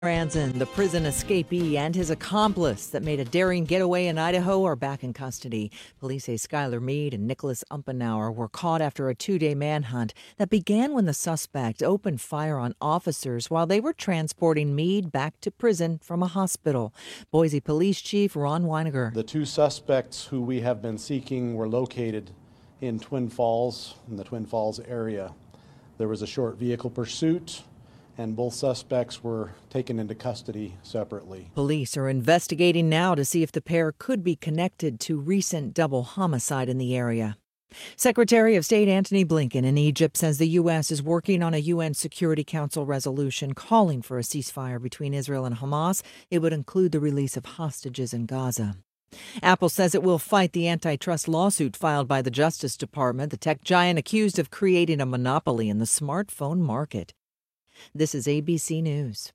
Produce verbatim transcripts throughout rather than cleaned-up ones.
Ranson, the prison escapee, and his accomplice that made a daring getaway in Idaho are back in custody. Police say Skylar Mead and Nicholas Umpenauer were caught after a two-day manhunt that began when the suspect opened fire on officers while they were transporting Mead back to prison from a hospital. Boise Police Chief Ron Weiniger. The two suspects who we have been seeking were located in Twin Falls, in the Twin Falls area. There was a short vehicle pursuit, and both suspects were taken into custody separately. Police are investigating now to see if the pair could be connected to recent double homicide in the area. Secretary of State Antony Blinken in Egypt says the U S is working on a U N Security Council resolution calling for a ceasefire between Israel and Hamas. It would include the release of hostages in Gaza. Apple says it will fight the antitrust lawsuit filed by the Justice Department, the tech giant accused of creating a monopoly in the smartphone market. This is A B C News.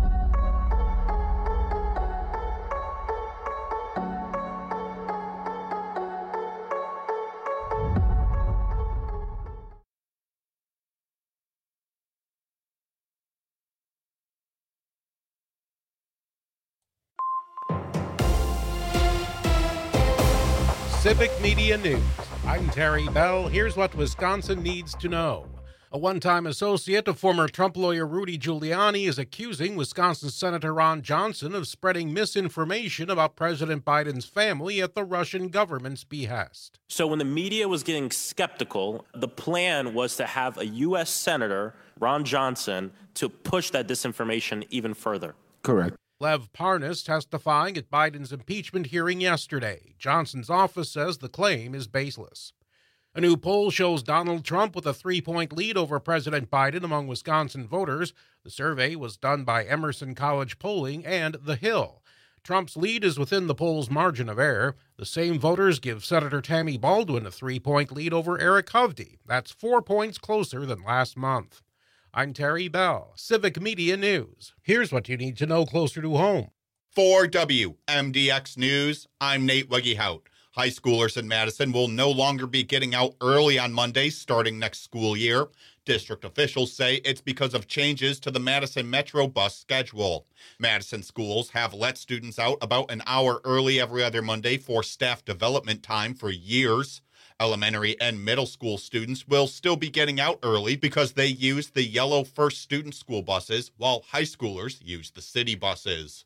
Civic Media News. I'm Terry Bell. Here's what Wisconsin needs to know. A one-time associate of former Trump lawyer Rudy Giuliani is accusing Wisconsin Senator Ron Johnson of spreading misinformation about President Biden's family at the Russian government's behest. So when the media was getting skeptical, the plan was to have a U S Senator, Ron Johnson, to push that disinformation even further. Correct. Lev Parnas testifying at Biden's impeachment hearing yesterday. Johnson's office says the claim is baseless. A new poll shows Donald Trump with a three-point lead over President Biden among Wisconsin voters. The survey was done by Emerson College Polling and The Hill. Trump's lead is within the poll's margin of error. The same voters give Senator Tammy Baldwin a three-point lead over Eric Hovde. That's four points closer than last month. I'm Terry Bell, Civic Media News. Here's what you need to know closer to home. For W M D X News, I'm Nate Wegehout. High schoolers in Madison will no longer be getting out early on Mondays starting next school year. District officials say it's because of changes to the Madison Metro bus schedule. Madison schools have let students out about an hour early every other Monday for staff development time for years. Elementary and middle school students will still be getting out early because they use the yellow First Student School buses, while high schoolers use the city buses.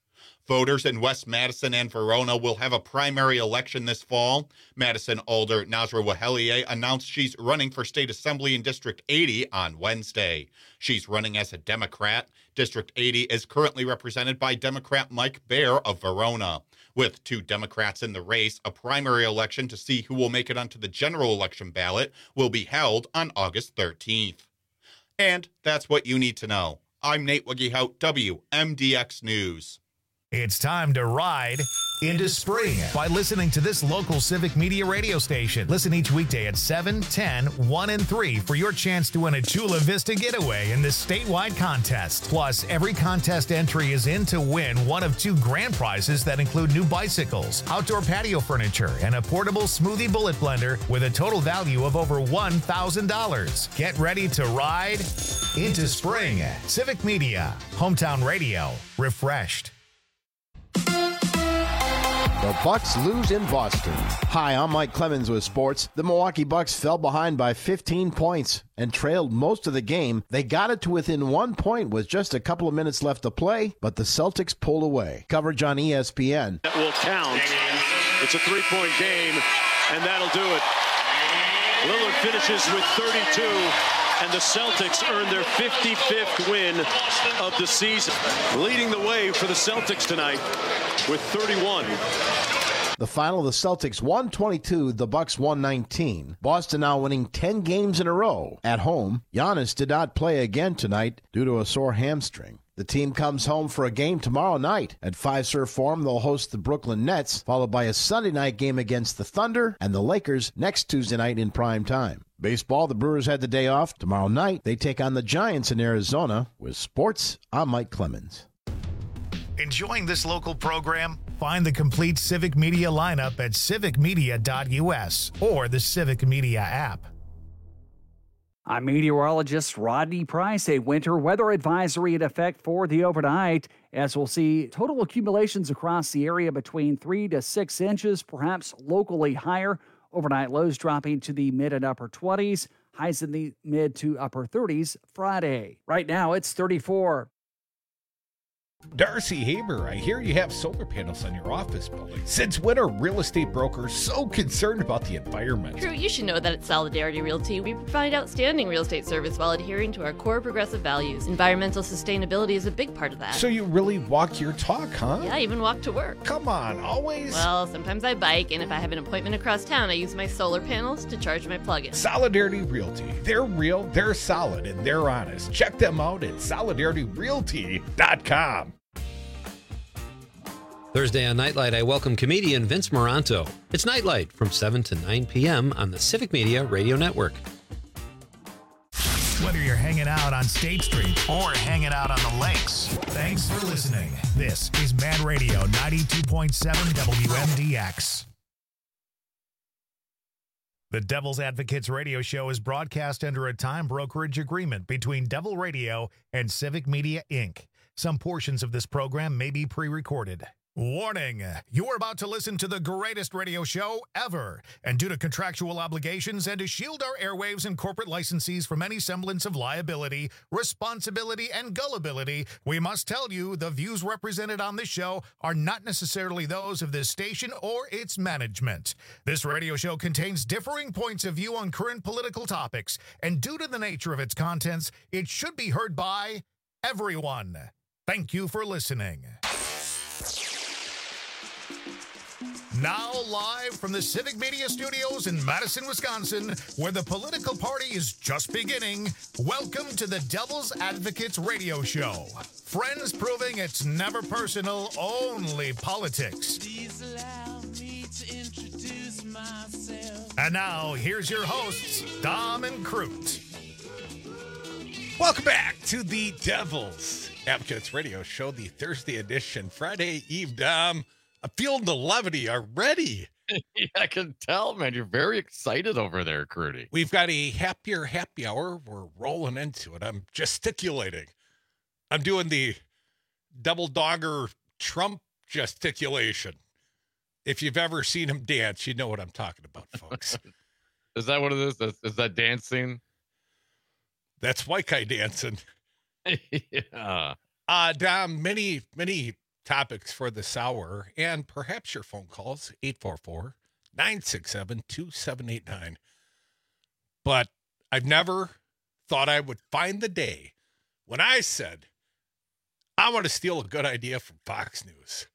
Voters in West Madison and Verona will have a primary election this fall. Madison Alder Nasra Wahelier announced she's running for State Assembly in District eighty on Wednesday. She's running as a Democrat. District eighty is currently represented by Democrat Mike Baer of Verona. With two Democrats in the race, a primary election to see who will make it onto the general election ballot will be held on August thirteenth. And that's what you need to know. I'm Nate Wegehout, W M D X News. It's time to ride into spring by listening to this local Civic Media radio station. Listen each weekday at seven, ten, one, and three for your chance to win a Chula Vista getaway in this statewide contest. Plus, every contest entry is in to win one of two grand prizes that include new bicycles, outdoor patio furniture, and a portable smoothie bullet blender with a total value of over one thousand dollars. Get ready to ride into spring. Civic Media, hometown radio, refreshed. The Bucks lose in Boston. Hi, I'm Mike Clemens with sports. The Milwaukee Bucks fell behind by fifteen points and trailed most of the game. They got it to within one point with just a couple of minutes left to play, but the Celtics pulled away. Coverage on E S P N. That will count. It's a three-point game, and that'll do it. Lillard finishes with thirty-two. And the Celtics earn their fifty-fifth win of the season, leading the way for the Celtics tonight with thirty-one. The final, the Celtics one twenty-two, the Bucks one nineteen. Boston now winning ten games in a row at home. Giannis did not play again tonight due to a sore hamstring. The team comes home for a game tomorrow night. At Fiserv Forum, they'll host the Brooklyn Nets, followed by a Sunday night game against the Thunder and the Lakers next Tuesday night in prime time. Baseball, the Brewers had the day off. Tomorrow night, they take on the Giants in Arizona. With sports, I'm Mike Clemens. Enjoying this local program? Find the complete Civic Media lineup at civic media dot U S or the Civic Media app. I'm meteorologist Rodney Price. A winter weather advisory in effect for the overnight, as we'll see total accumulations across the area between three to six inches, perhaps locally higher. Overnight lows dropping to the mid and upper twenties, highs in the mid to upper thirties Friday. Right now, it's thirty-four. Darcy Haber, I hear you have solar panels on your office building. Since when are real estate brokers so concerned about the environment? Drew, you should know that at Solidarity Realty, we provide outstanding real estate service while adhering to our core progressive values. Environmental sustainability is a big part of that. So you really walk your talk, huh? Yeah, I even walk to work. Come on, always? Well, sometimes I bike, and if I have an appointment across town, I use my solar panels to charge my plug-in. Solidarity Realty. They're real, they're solid, and they're honest. Check them out at solidarity realty dot com. Thursday on Nightlight, I welcome comedian Vince Moranto. It's Nightlight from seven to nine p.m. on the Civic Media Radio Network. Whether you're hanging out on State Street or hanging out on the lakes, thanks for listening. This is Mad Radio ninety-two point seven W M D X. The Devil's Advocates radio show is broadcast under a time brokerage agreement between Devil Radio and Civic Media, Incorporated. Some portions of this program may be pre-recorded. Warning, you're about to listen to the greatest radio show ever. And due to contractual obligations and to shield our airwaves and corporate licensees from any semblance of liability, responsibility, and gullibility, we must tell you the views represented on this show are not necessarily those of this station or its management. This radio show contains differing points of view on current political topics, and due to the nature of its contents, it should be heard by everyone. Thank you for listening. Now live from the Civic Media Studios in Madison, Wisconsin, where the political party is just beginning, welcome to the Devil's Advocates radio show. Friends proving it's never personal, only politics. Please allow me to introduce myself. And now, here's your hosts, Dom and Crute. Welcome back to the Devil's Advocates radio show, the Thursday edition, Friday Eve, Dom. I'm feeling the levity already. Yeah, I can tell, man. You're very excited over there, Crudy. We've got a happier happy hour. We're rolling into it. I'm gesticulating. I'm doing the double dogger Trump gesticulation. If you've ever seen him dance, you know what I'm talking about, folks. Is that what it is? Is, is that dancing? That's white guy dancing. Yeah. Uh, Dom, many, many topics for this hour, and perhaps your phone calls, eight four four, nine six seven, two seven eight nine. But I've never thought I would find the day when I said, I want to steal a good idea from Fox News.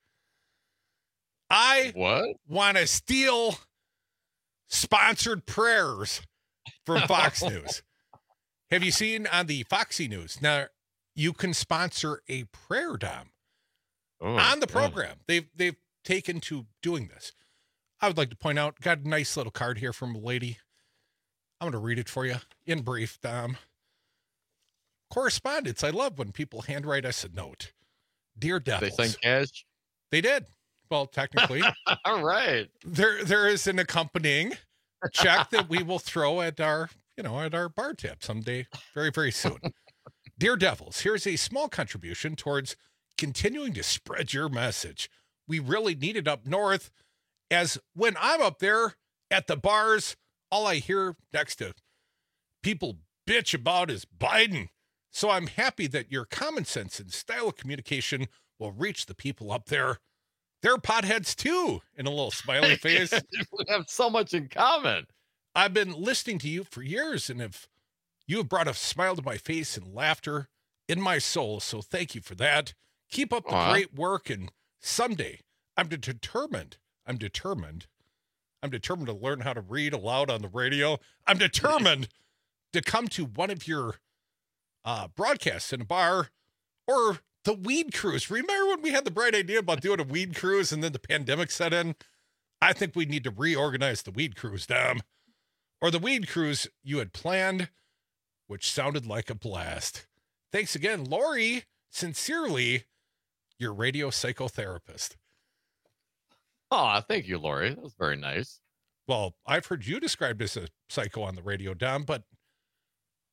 I what? want to steal sponsored prayers from Fox News. Have you seen on the Foxy News? Now, you can sponsor a prayer, Dom. Oh, on the program. Oh. They've they've taken to doing this. I would like to point out, got a nice little card here from a lady. I'm going to read it for you in brief, Dom. Correspondence. I love when people handwrite us a note. Dear Devils. They send cash? They did. Well, technically. All right. There there is an accompanying check that we will throw at our, you know, at our bar tab someday very, very soon. Dear Devils, here's a small contribution towards continuing to spread your message. We really need it up north, as when I'm up there at the bars, all I hear next to people bitch about is Biden. So I'm happy that your common sense and style of communication will reach the people up there. They're potheads too, in a little smiley face. We have so much in common. I've been listening to you for years, and if you have brought a smile to my face and laughter in my soul, so thank you for that. Keep up the uh-huh. great work, and someday I'm determined, I'm determined, I'm determined to learn how to read aloud on the radio. I'm determined to come to one of your uh, broadcasts in a bar or the weed cruise. Remember when we had the bright idea about doing a weed cruise and then the pandemic set in? I think we need to reorganize the weed cruise, Dom. Or the weed cruise you had planned, which sounded like a blast. Thanks again, Lori. Sincerely, your radio psychotherapist. Oh, thank you, Lori. That was very nice. Well, I've heard you described as a psycho on the radio, Dom, but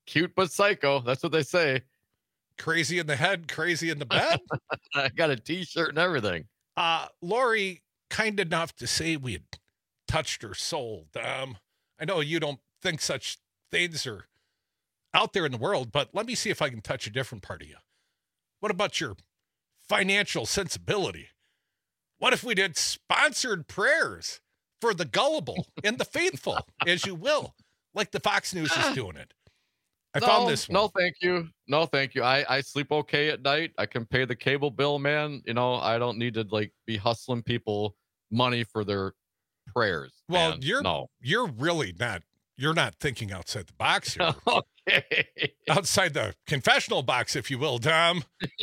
Cute but psycho. That's what they say. Crazy in the head, crazy in the bed. I got a T-shirt and everything. Uh, Lori, kind enough to say we had touched her soul. Um, I know you don't think such things are out there in the world, but let me see if I can touch a different part of you. What about your financial sensibility? What if we did sponsored prayers for the gullible and the faithful, as you will, like the Fox News is doing it? I no, found this one. No, thank you. No, thank you. I, I sleep okay at night. I can pay the cable bill, man. You know, I don't need to like be hustling people money for their prayers. Well, man. you're no. you're really not. You're not thinking outside the box here. Okay. Outside the confessional box, if you will, Tom.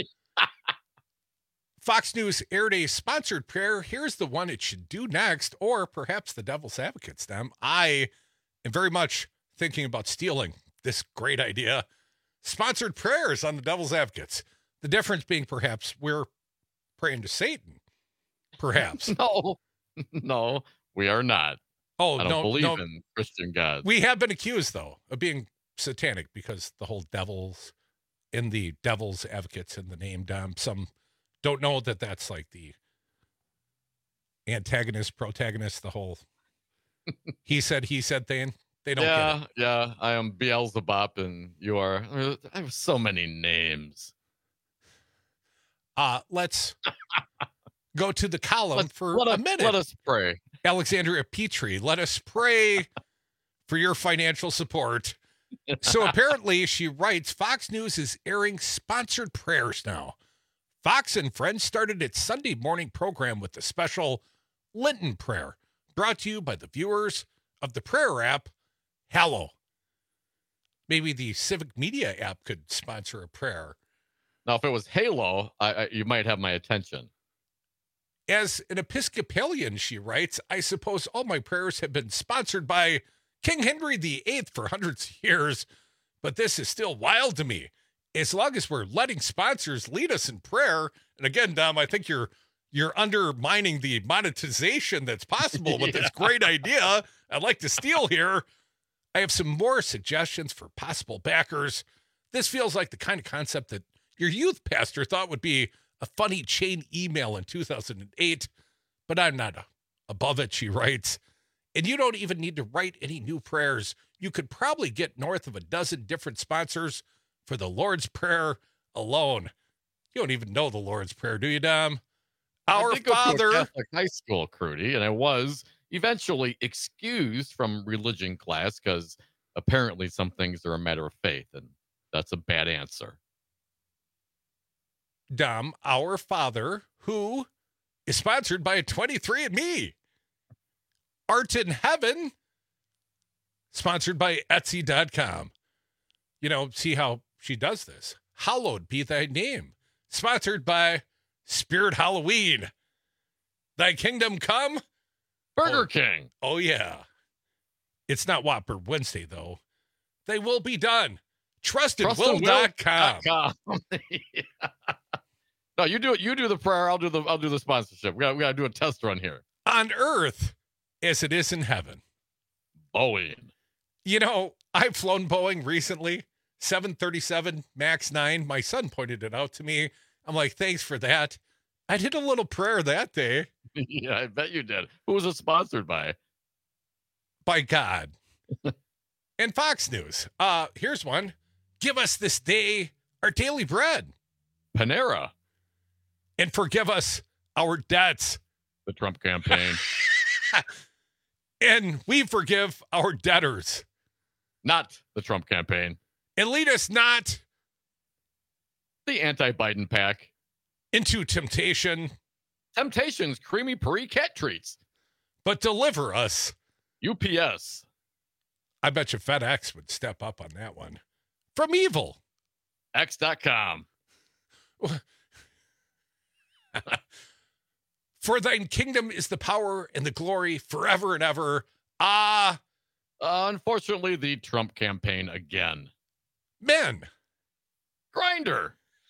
Fox News aired a sponsored prayer. Here's the one it should do next, or perhaps the devil's advocates, Tom. I am very much thinking about stealing this great idea. Sponsored prayers on the devil's advocates. The difference being perhaps we're praying to Satan. Perhaps. No, no, we are not. Oh, I don't no, believe no. in Christian gods. We have been accused, though, of being satanic because the whole devils in the devil's advocates in the name, Dom. Some don't know that that's like the antagonist, protagonist, the whole he said, he said thing. They don't yeah, get it. Yeah, I am Beelzebub, and you are. I have so many names. Uh, let's go to the column Let's, for let a us, minute. Let us pray. Alexandria Petrie, let us pray for your financial support. So apparently, she writes, Fox News is airing sponsored prayers now. Fox and Friends started its Sunday morning program with the special Lenten prayer, brought to you by the viewers of the prayer app, Hallow. Maybe the Civic Media app could sponsor a prayer. Now, if it was Halo, I, I, you might have my attention. As an Episcopalian, she writes, I suppose all my prayers have been sponsored by King Henry the Eighth for hundreds of years, but this is still wild to me. As long as we're letting sponsors lead us in prayer, and again, Dom, I think you're you're undermining the monetization that's possible with yeah. this great idea I'd like to steal here. I have some more suggestions for possible backers. This feels like the kind of concept that your youth pastor thought would be a funny chain email in two thousand eight, but I'm not above it, she writes. And you don't even need to write any new prayers. You could probably get north of a dozen different sponsors for the Lord's Prayer alone. You don't even know the Lord's Prayer, do you, Dom? Our I did go Father. to a Catholic high school, Crudy, and I was eventually excused from religion class because apparently some things are a matter of faith, and that's a bad answer. Dom, Our Father, who is sponsored by twenty-three and me. Art in Heaven, sponsored by Etsy dot com. You know, see how she does this. Hallowed be thy name, sponsored by Spirit Halloween. Thy kingdom come. Burger oh, King. Oh, yeah. It's not Whopper Wednesday, though. They will be done. Trusted Will dot com. yeah. No, you do it. You do the prayer. I'll do the. I'll do the sponsorship. We got. We got to do a test run here. On earth, as it is in heaven. Boeing. You know, I've flown Boeing recently. seven thirty-seven Max nine. My son pointed it out to me. I'm like, thanks for that. I did a little prayer that day. Yeah, I bet you did. Who was it sponsored by? By God. And Fox News. Uh, here's one. Give us this day our daily bread. Panera. And forgive us our debts. The Trump campaign. And we forgive our debtors. Not the Trump campaign. And lead us not. The anti-Biden pack. Into temptation. Temptation's creamy Puri cat treats. But deliver us. U P S. I bet you FedEx would step up on that one. From evil. X dot com. For thine kingdom is the power and the glory forever and ever. Ah. Uh, unfortunately, the Trump campaign again. Men. Grinder.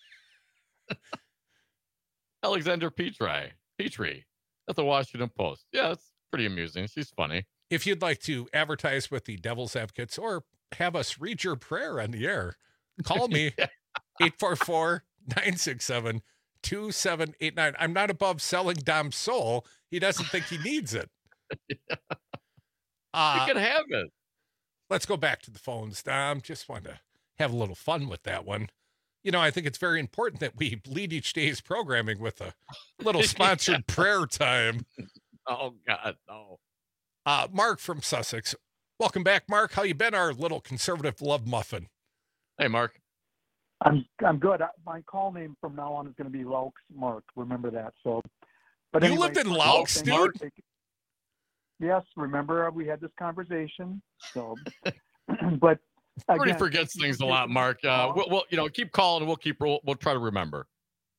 Alexandra Petrie. Petrie at the Washington Post. Yeah, it's pretty amusing. She's funny. If you'd like to advertise with the Devil's Advocates or have us read your prayer on the air. Call me, eight four four, nine six seven, two seven eight nine. I'm not above selling Dom's soul. He doesn't think he needs it. yeah. Uh, you can have it. Let's go back to the phones, Dom. Just want to have a little fun with that one. You know, I think it's very important that we lead each day's programming with a little sponsored yeah. prayer time. Oh, God, no. Uh, Mark from Sussex. Welcome back, Mark. How you been, our little conservative love muffin? Hey, Mark. I'm I'm good. My call name from now on is going to be Laux Mark. Remember that. So, but you anyway, lived in Laux, dude? Mark, yes, remember we had this conversation. So, but Rudy forgets things a lot, Mark. Uh, we'll, we'll, you know, keep calling, and we'll keep we'll, we'll try to remember.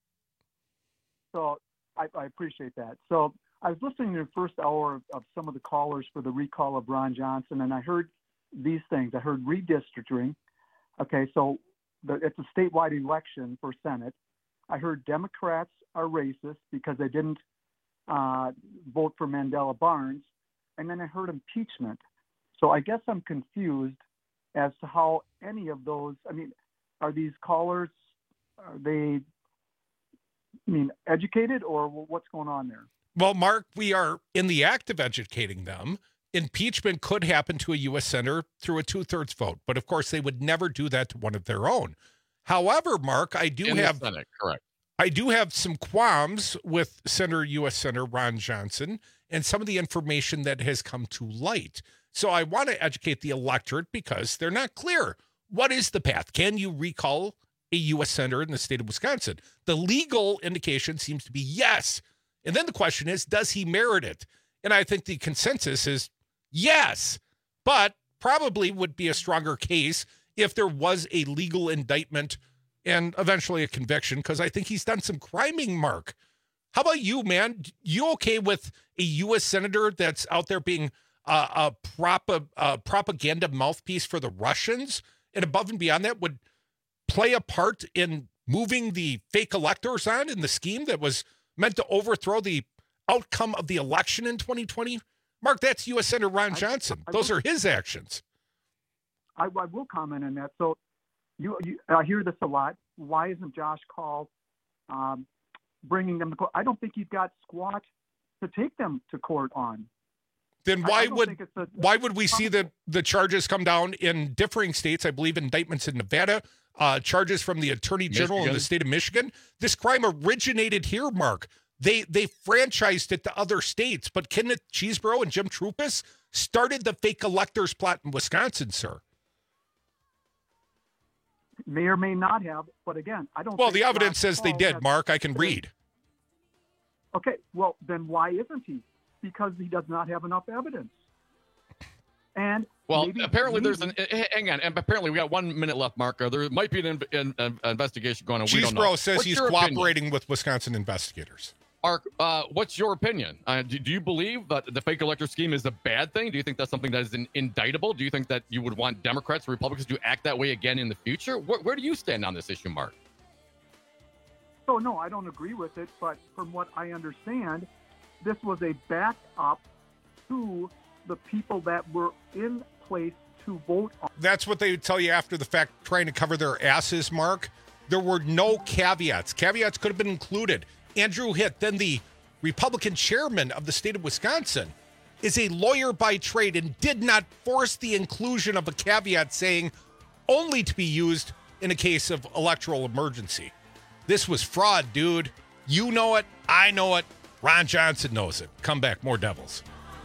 So I, I appreciate that. So I was listening to the first hour of, of some of the callers for the recall of Ron Johnson, and I heard these things. I heard redistricting. Okay, so the, it's a statewide election for Senate. I heard Democrats are racist because they didn't uh, vote for Mandela Barnes. And then I heard impeachment. So I guess I'm confused as to how any of those, I mean, are these callers, are they, I mean, educated or what's going on there? Well, Mark, we are in the act of educating them. Impeachment could happen to a U S senator through a two-thirds vote, but of course they would never do that to one of their own. However, Mark, I do in have the Senate, correct. I do have some qualms with Senator U S Senator Ron Johnson and some of the information that has come to light. So I want to educate the electorate because they're not clear. What is the path? Can you recall a U S senator in the state of Wisconsin? The legal indication seems to be yes. And then the question is, does he merit it? And I think the consensus is yes, but probably would be a stronger case if there was a legal indictment and eventually a conviction, because I think he's done some criming, Mark. How about you, man? You okay with a U S senator that's out there being uh, a, prop- a propaganda mouthpiece for the Russians, and above and beyond that would play a part in moving the fake electors on in the scheme that was meant to overthrow the outcome of the election in twenty twenty? Mark, that's U S Senator Ron Johnson. I, I Those will, are his actions. I, I will comment on that. So you, you, I hear this a lot. Why isn't Josh Kaul um, bringing them to court? I don't think he's got squat to take them to court on. Then why I, I would a, why would we see the, the charges come down in differing states? I believe indictments in Nevada, uh, charges from the Attorney General Michigan. in the state of Michigan. This crime originated here, Mark. They they franchised it to other states, but Kenneth Chesebro and Jim Troupis started the fake electors plot in Wisconsin, sir. May or may not have, but again, I don't. Well, think the evidence Josh says they Kaul did, has, Mark. I can read. Okay, well, then why isn't he? Because he does not have enough evidence. And well, maybe, apparently maybe, there's an hang on, and apparently we got one minute left, Mark. Uh, there might be an, in, an investigation going on. We don't know. Chesebro says What's he's your cooperating opinion? with Wisconsin investigators. Mark, uh, what's your opinion? Uh, do, do you believe that the fake elector scheme is a bad thing? Do you think that's something that is in, indictable? Do you think that you would want Democrats or Republicans to act that way again in the future? Where, where do you stand on this issue, Mark? Oh, no, I don't agree with it. But from what I understand, this was a backup to the people that were in place to vote on. That's what they tell you after the fact, trying to cover their asses, Mark. There were no caveats. Caveats could have been included. Andrew Hitt, then the Republican chairman of the state of Wisconsin, is a lawyer by trade and did not force the inclusion of a caveat saying only to be used in a case of electoral emergency. This was fraud, dude. You know it. I know it. Ron Johnson knows it. Come back. More Devils.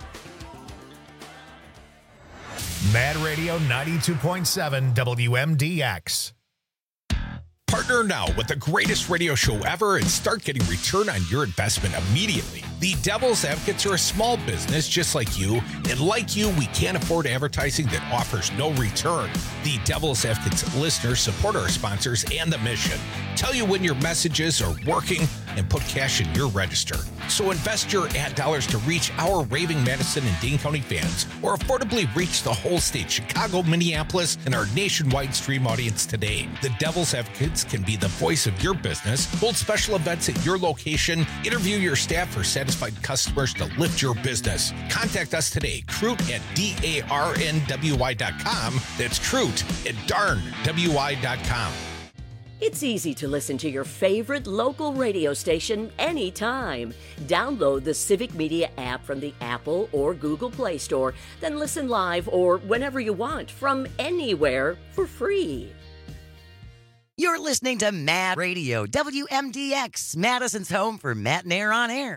Mad Radio ninety-two point seven W M D X. Partner now with the greatest radio show ever and start getting return on your investment immediately. The Devil's Advocates are a small business just like you, and like you, we can't afford advertising that offers no return. The Devil's Advocates listeners support our sponsors and the mission. tell you when your messages are working, and put cash in your register. So invest your ad dollars to reach our raving Madison and Dane County fans, or affordably reach the whole state, Chicago, Minneapolis, and our nationwide stream audience today. The Devil's Advocates can be the voice of your business, hold special events at your location, interview your staff for satisfied customers to lift your business. Contact us today, Crute at D A R N W I dot com. That's Crute at darn W I dot com. It's easy to listen to your favorite local radio station anytime. Download the Civic Media app from the Apple or Google Play Store, then listen live or whenever you want from anywhere for free. You're listening to Mad Radio, W M D X, Madison's home for Matt and Air on Air.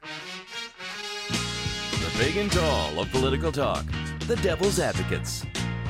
The big and tall of political talk, the Devil's Advocates.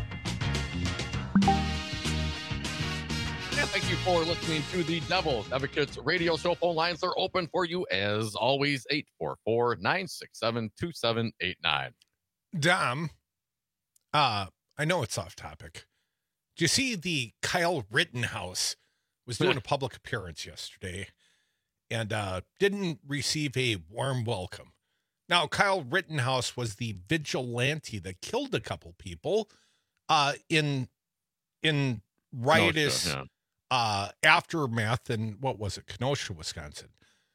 Thank you for listening to the Devil's Advocates radio show. Phone lines are open for you as always, eight four four, nine six seven, two seven eight nine. Dom, uh, I know it's off topic. Do you see the Kyle Rittenhouse was doing a public appearance yesterday and uh, didn't receive a warm welcome? Now, Kyle Rittenhouse was the vigilante that killed a couple people uh, in in riotous Kenosha, yeah. uh, aftermath in, what was it, Kenosha, Wisconsin.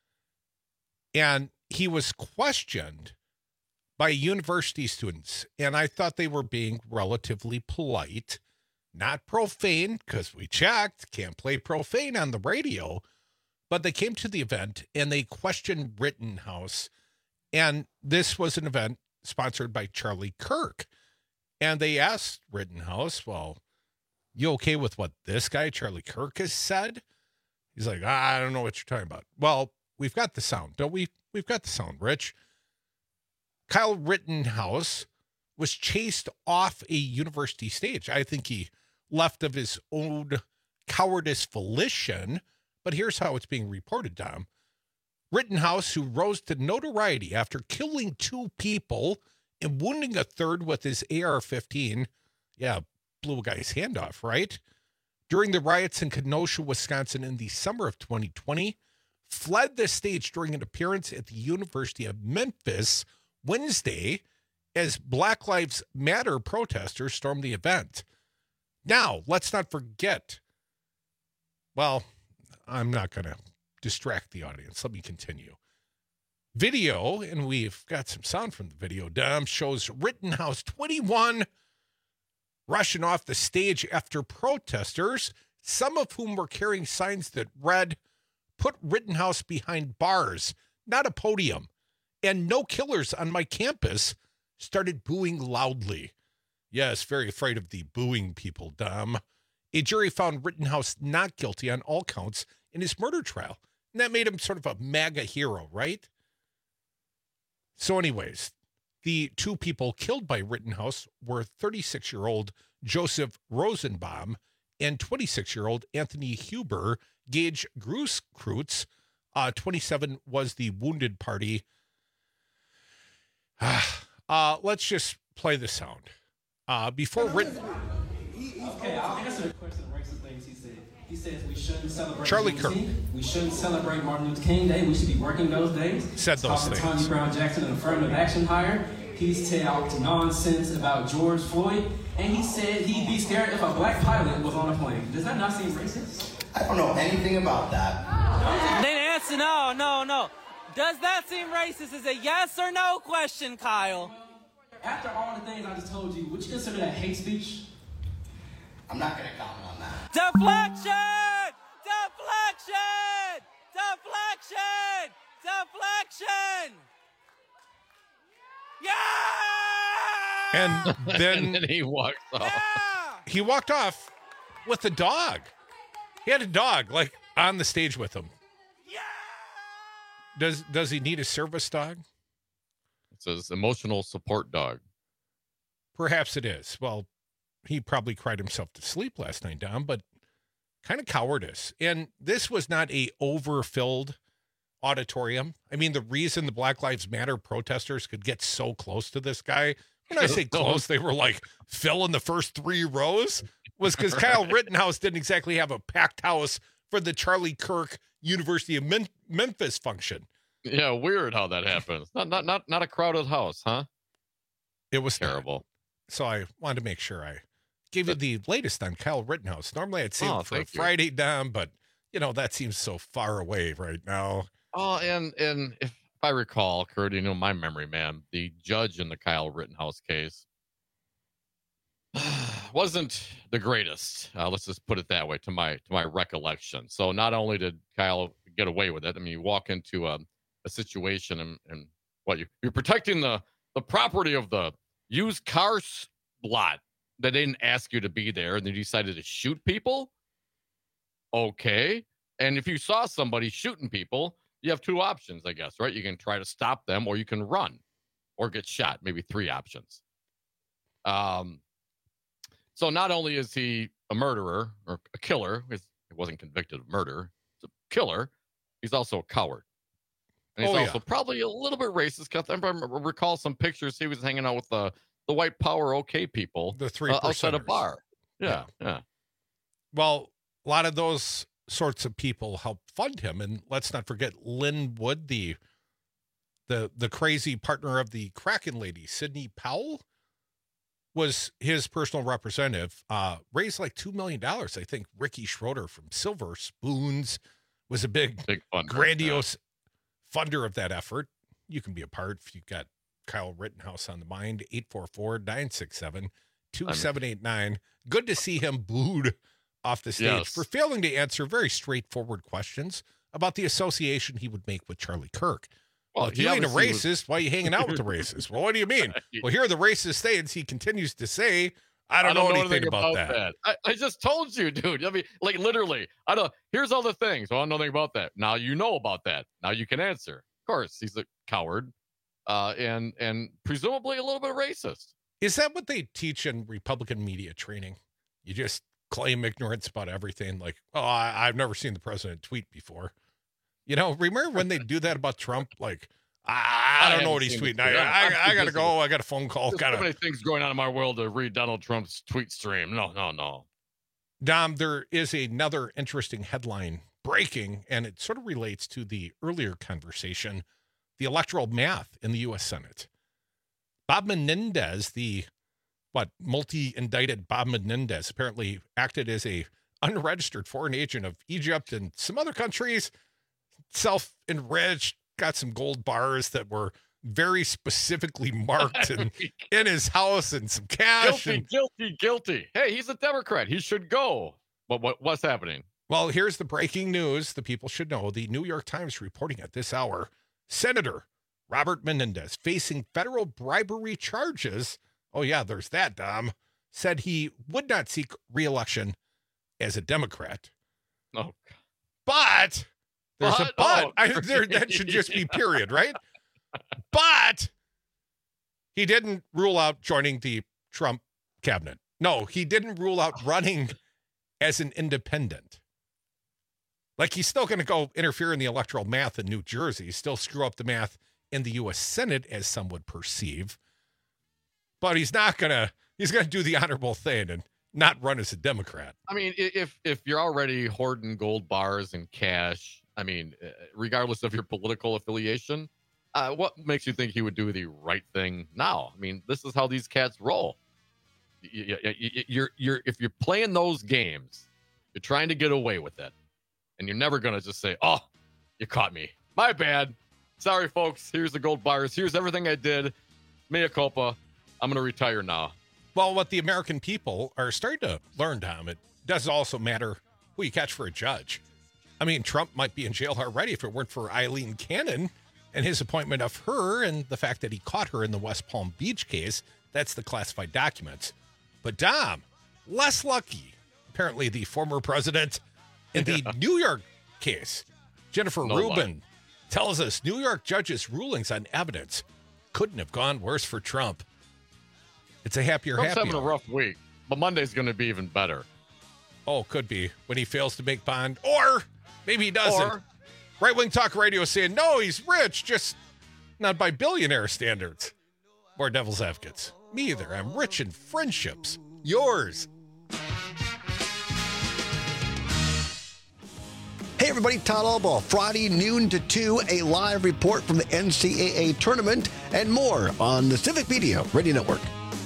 And he was questioned by university students, and I thought they were being relatively polite, not profane, because we checked, can't play profane on the radio, but they came to the event and they questioned Rittenhouse. And this was an event sponsored by Charlie Kirk. And they asked Rittenhouse, well, you okay with what this guy, Charlie Kirk, has said? He's like, I don't know what you're talking about. Well, we've got the sound, don't we? We've got the sound, Rich. Kyle Rittenhouse was chased off a university stage. I think he left of his own cowardice volition, but here's how it's being reported, Dom. Rittenhouse, who rose to notoriety after killing two people and wounding a third with his A R fifteen, yeah, blew a guy's hand off, right? During the riots in Kenosha, Wisconsin in the summer of twenty twenty, fled the stage during an appearance at the University of Memphis Wednesday as Black Lives Matter protesters stormed the event. Now, let's not forget, well, I'm not going to distract the audience. Let me continue. Video, and we've got some sound from the video, Dom, shows Rittenhouse twenty-one rushing off the stage after protesters, some of whom were carrying signs that read, "Put Rittenhouse behind bars, not a podium, and no killers on my campus," started booing loudly. Yes, very afraid of the booing people, Dom. A jury found Rittenhouse not guilty on all counts in his murder trial. And that made him sort of a MAGA hero, right? So anyways, the two people killed by Rittenhouse were thirty-six-year-old Joseph Rosenbaum and twenty-six-year-old Anthony Huber. Gage Grosskreutz, uh, twenty-seven, was the wounded party. uh, let's just play the sound. Uh, before Ritten... Okay, I'll answer the question of racist things he said. He says we shouldn't celebrate Charlie Kirk. We shouldn't celebrate Martin Luther King Day. We should be working those days. Said those Talk things. to Tony Brown Jackson, an affirmative action hire. He's talked nonsense about George Floyd. And he said he'd be scared if a black pilot was on a plane. Does that not seem racist? I don't know anything about that. Then answer no, no, no. Does that seem racist? Is a yes or no question, Kyle. After all the things I just told you, would you consider that hate speech? I'm not going to comment on that. Deflection! Deflection! Deflection! Deflection! Yeah! And then, and then he walks off. Yeah! He walked off with a dog. He had a dog, like, on the stage with him. Yeah! Does does he need a service dog? It says emotional support dog. Perhaps it is. Well, he probably cried himself to sleep last night, Dom, but kind of cowardice. And this was not a overfilled auditorium. I mean, the reason the Black Lives Matter protesters could get so close to this guy, when I say close, they were like filling the first three rows, was because Kyle Rittenhouse didn't exactly have a packed house for the Charlie Kirk University of Mem- Memphis function. Yeah, weird how that happens. Not not not not a crowded house, huh? It was terrible. Not. So I wanted to make sure I gave you the latest on Kyle Rittenhouse. Normally I'd save Oh, it for a thank you. Friday, Dom, but you know that seems so far away right now. Oh, and and if I recall, Kurt, you know my memory, man, the judge in the Kyle Rittenhouse case wasn't the greatest. Uh, let's just put it that way, to my to my recollection. So not only did Kyle get away with it, I mean, you walk into a, a situation and, and what you you're protecting the the property of the used car lot that didn't ask you to be there, and they decided to shoot people. Okay, and if you saw somebody shooting people, you have two options, I guess, right? You can try to stop them, or you can run, or get shot. Maybe three options. Um. So not only is he a murderer or a killer, he wasn't convicted of murder, he's a killer, he's also a coward. And he's Oh, also yeah. probably a little bit racist, because I remember- recall some pictures he was hanging out with the, the white power okay people The three uh, outside a percenters. bar. Yeah, yeah. Well, a lot of those sorts of people helped fund him, and let's not forget Lynn Wood, the the the crazy partner of the Kraken lady, Sidney Powell, was his personal representative. Uh, raised like two million dollars. I think Ricky Schroeder from Silver Spoons was a big, big funder, grandiose funder of that effort. You can be a part if you've got Kyle Rittenhouse on the mind. eight four four, nine six seven, two seven eight nine. Good to see him booed off the stage Yes. for failing to answer very straightforward questions about the association he would make with Charlie Kirk. Well, Well, if he you ain't a obviously was- racist, why are you hanging out with the racist? Well, what do you mean? Well, here are the racist things he continues to say. I don't, know anything, about, that. I, I just told you, dude. I mean, like literally, I don't. Here's all the things. Well, I don't know nothing about that. Now you know about that. Now you can answer. Of course, he's a coward, uh, and and presumably a little bit racist. Is that what they teach in Republican media training? You just claim ignorance about everything. Like, oh, I, I've never seen the president tweet before. You know, remember when they do that about Trump? Like, I, I don't know what he's tweeting. I, I, I got to go. I got a phone call. There's Got so many things going on in my world to read Donald Trump's tweet stream. No, no, no. Dom, there is another interesting headline breaking, and it sort of relates to the earlier conversation, the electoral math in the U S Senate. Bob Menendez, the, what, multi-indicted Bob Menendez, apparently acted as a unregistered foreign agent of Egypt and some other countries, self-enriched, got some gold bars that were very specifically marked in, in his house and some cash. Guilty, and, guilty, guilty. Hey, he's a Democrat. He should go. But what what's happening? Well, here's the breaking news. The people should know. The New York Times reporting at this hour. Senator Robert Menendez, facing federal bribery charges. Oh, yeah, there's that, Dom. Said he would not seek re-election as a Democrat. Oh, but there's But? a but. Oh, I, there, that should just be period, right? But he didn't rule out joining the Trump cabinet. No, he didn't rule out running as an independent. Like, he's still going to go interfere in the electoral math in New Jersey, still screw up the math in the U S Senate, as some would perceive. But he's not going to, he's going to do the honorable thing and not run as a Democrat. I mean, i- if if you're already hoarding gold bars and cash, I mean, uh, regardless of your political affiliation, uh, what makes you think he would do the right thing now? I mean, this is how these cats roll. Y- y- y- You're you're if you're playing those games, you're trying to get away with it, and you're never gonna just say, "Oh, you caught me. My bad. Sorry, folks. Here's the gold bars. Here's everything I did. Mea culpa. I'm gonna retire now." Well, what the American people are starting to learn, Tom, it does also matter who you catch for a judge. I mean, Trump might be in jail already if it weren't for Eileen Cannon and his appointment of her and the fact that he caught her in the West Palm Beach case. That's the classified documents. But Dom, less lucky, apparently the former president in the New York case, Jennifer No Rubin, luck. tells us New York judges' rulings on evidence couldn't have gone worse for Trump. It's a happier, Trump's happier. having a rough week, but Monday's going to be even better. Oh, could be when he fails to make bond, or maybe he doesn't. Or- Right Wing Talk Radio saying, no, he's rich, just not by billionaire standards. More devil's advocates. Me either. I'm rich in friendships. Yours. Hey everybody, Todd Albaugh. Friday noon to two, a live report from the N C double A tournament and more on the Civic Media Radio Network.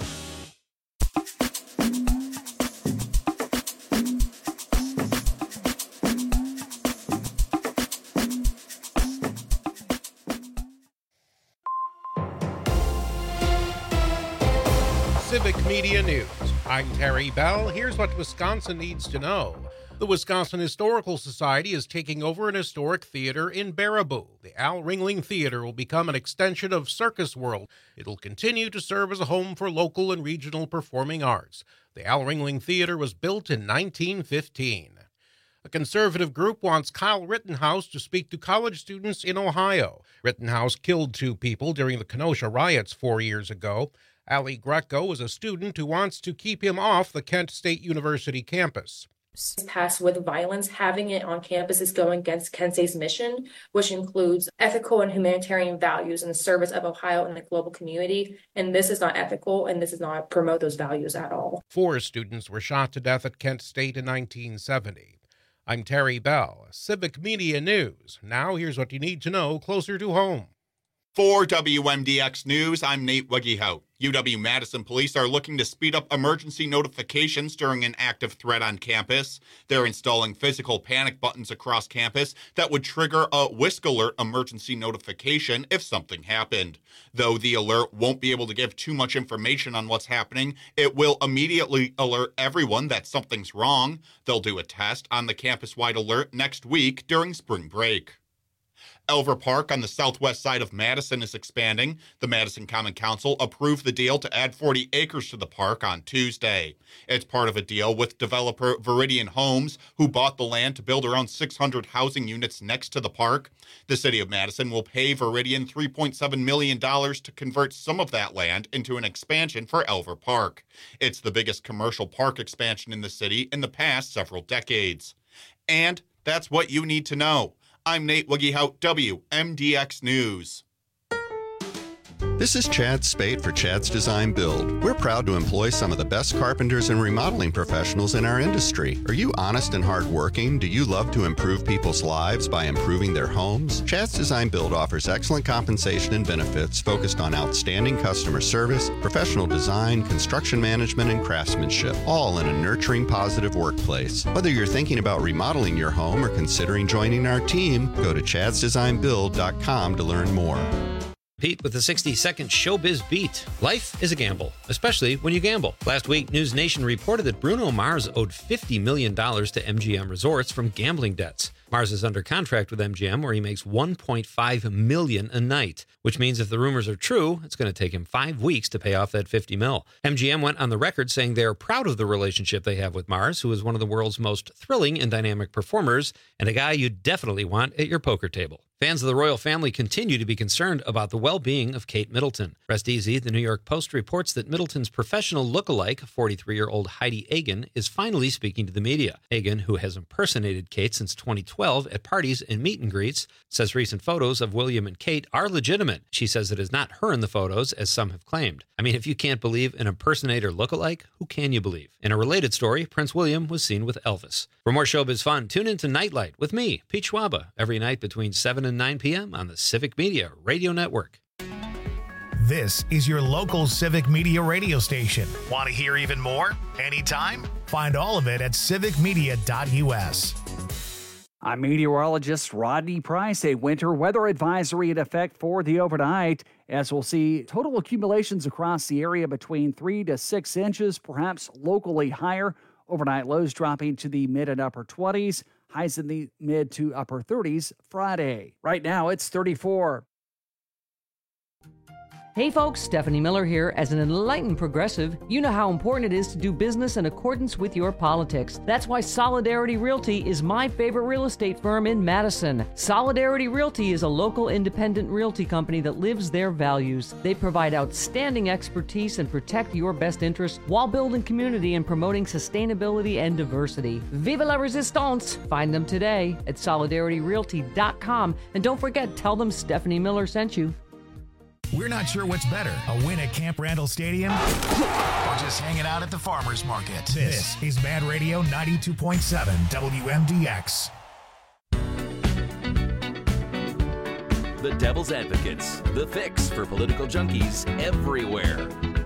Civic Media News. I'm Terry Bell. Here's what Wisconsin needs to know. The Wisconsin Historical Society is taking over an historic theater in Baraboo. The Al Ringling Theater will become an extension of Circus World. It'll continue to serve as a home for local and regional performing arts. The Al Ringling Theater was built in nineteen fifteen. A conservative group wants Kyle Rittenhouse to speak to college students in Ohio. Rittenhouse killed two people during the Kenosha riots four years ago. Ali Greco is a student who wants to keep him off the Kent State University campus. Passed with violence, having it on campus is going against Kent State's mission, which includes ethical and humanitarian values in the service of Ohio and the global community. And this is not ethical, and this does not promote those values at all. Four students were shot to death at Kent State in nineteen seventy. I'm Terry Bell, Civic Media News. Now here's what you need to know closer to home. For W M D X News, I'm Nate Weggehout. U W-Madison police are looking to speed up emergency notifications during an active threat on campus. They're installing physical panic buttons across campus that would trigger a Whisk Alert emergency notification if something happened. Though the alert won't be able to give too much information on what's happening, it will immediately alert everyone that something's wrong. They'll do a test on the campus-wide alert next week during spring break. Elver Park on the southwest side of Madison is expanding. The Madison Common Council approved the deal to add forty acres to the park on Tuesday. It's part of a deal with developer Viridian Homes, who bought the land to build around six hundred housing units next to the park. The city of Madison will pay Viridian three point seven million dollars to convert some of that land into an expansion for Elver Park. It's the biggest commercial park expansion in the city in the past several decades. And that's what you need to know. I'm Nate Weggehout, W M D X News. This is Chad Spade for Chad's Design Build. We're proud to employ some of the best carpenters and remodeling professionals in our industry. Are you honest and hardworking? Do you love to improve people's lives by improving their homes? Chad's Design Build offers excellent compensation and benefits focused on outstanding customer service, professional design, construction management, and craftsmanship, all in a nurturing, positive workplace. Whether you're thinking about remodeling your home or considering joining our team, go to chads design build dot com to learn more. Pete with the sixty second Showbiz Beat. Life is a gamble, especially when you gamble. Last week, News Nation reported that Bruno Mars owed fifty million dollars to M G M Resorts from gambling debts. Mars is under contract with M G M where he makes one point five million dollars a night, which means if the rumors are true, it's going to take him five weeks to pay off that fifty mil. M G M went on the record saying they are proud of the relationship they have with Mars, who is one of the world's most thrilling and dynamic performers and a guy you definitely want at your poker table. Fans of the royal family continue to be concerned about the well-being of Kate Middleton. Rest easy, the New York Post reports that Middleton's professional lookalike, forty-three-year-old Heidi Agan, is finally speaking to the media. Agan, who has impersonated Kate since twenty twelve at parties and meet and greets, says recent photos of William and Kate are legitimate. She says it is not her in the photos, as some have claimed. I mean, if you can't believe an impersonator lookalike, who can you believe? In a related story, Prince William was seen with Elvis. For more showbiz fun, tune in to Nightlight with me, Pete Schwaba, every night between seven and nine p.m. on the Civic Media Radio Network. This is your local Civic Media radio station. Want to hear even more? Anytime? Find all of it at civic media dot u s. I'm meteorologist Rodney Price. A winter weather advisory in effect for the overnight, as we'll see total accumulations across the area between three to six inches, perhaps locally higher. Overnight lows dropping to the mid and upper twenties, highs in the mid to upper thirties Friday. Right now, it's thirty-four. Hey folks, Stephanie Miller here. As an enlightened progressive, you know how important it is to do business in accordance with your politics. That's why Solidarity Realty is my favorite real estate firm in Madison. Solidarity Realty is a local independent realty company that lives their values. They provide outstanding expertise and protect your best interests while building community and promoting sustainability and diversity. Vive la resistance! Find them today at solidarity realty dot com. And don't forget, tell them Stephanie Miller sent you. We're not sure what's better, a win at Camp Randall Stadium or just hanging out at the farmer's market. This is Mad Radio ninety-two point seven W M D X. The Devil's Advocates, the fix for political junkies everywhere.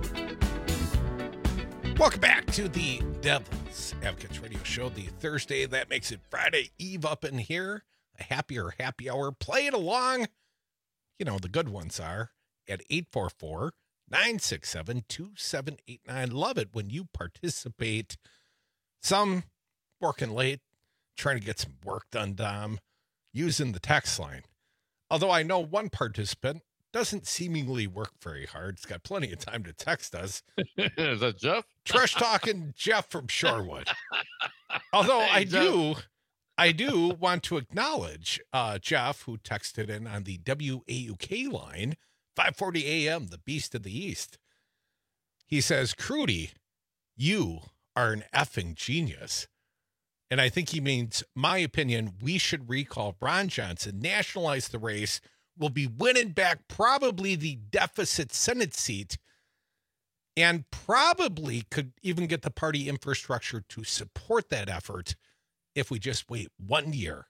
Welcome back to the Devil's Advocates Radio Show, the Thursday that makes it Friday Eve up in here. A happier happy hour. Play it along. You know, the good ones are at eight four four, nine six seven, two seven eight nine. Love it when you participate. Some working late, trying to get some work done, Dom, using the text line. Although I know one participant doesn't seemingly work very hard. He's got plenty of time to text us. Is that Jeff? Trash talking Jeff from Shorewood. Although hey, I Jeff. do, I do want to acknowledge uh, Jeff, who texted in on the W A U K line, five forty a.m., the Beast of the East. He says, Crudy, you are an effing genius. And I think he means, my opinion, we should recall Ron Johnson, nationalize the race. We'll be winning back probably the deficit Senate seat and probably could even get the party infrastructure to support that effort if we just wait one year.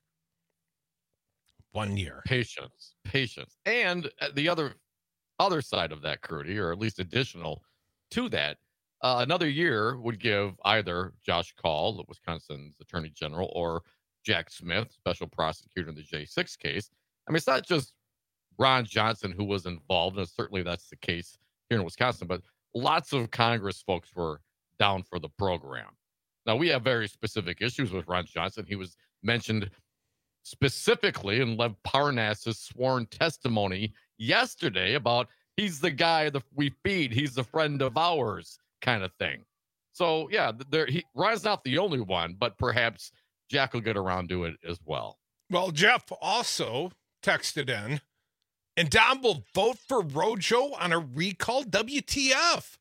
One year. Patience. Patience. And the other other side of that, Crudy, or at least additional to that, uh, another year would give either Josh Kaul, Wisconsin's attorney general, or Jack Smith, special prosecutor in the J six case. I mean, it's not just Ron Johnson who was involved, and certainly that's the case here in Wisconsin, but lots of Congress folks were down for the program. Now, we have very specific issues with Ron Johnson. He was mentioned specifically in Lev Parnas's sworn testimony yesterday about he's the guy that we feed, he's the friend of ours kind of thing. So, yeah, there, he, Ron's not the only one, but perhaps Jack will get around to it as well. Well, Jeff also texted in, and Dom will vote for Rojo on a recall. W T F?